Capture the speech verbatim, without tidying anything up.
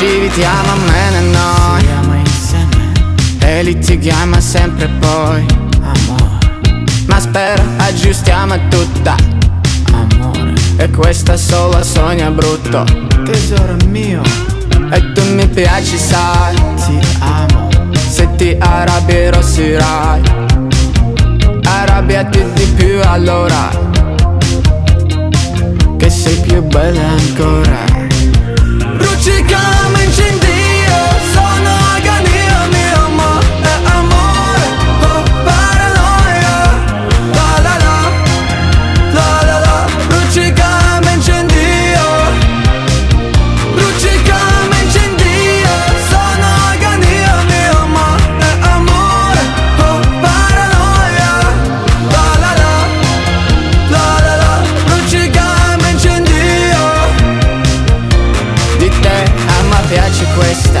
ci evitiamo a me e noi. Siamo insieme, E litighiamo sempre poi. amore, Ma spera, aggiustiamo tutta. amore, E questa sola sogna brutto. tesoro mio, E tu mi piaci sai. ti amo. Se ti arrabbi rossirai. Arrabbiati di più allora, che sei più bella ancora. Bruciacchiamo incendio, sono agonia, mio amore, amore, oh paranoia. La la la, la la la. Bruciacchiamo incendio, bruciacchiamo incendio, sono agonia, mio amore, amore, oh paranoia. La la la, la la la. Bruciacchiamo incendio. Di te a me piace questo.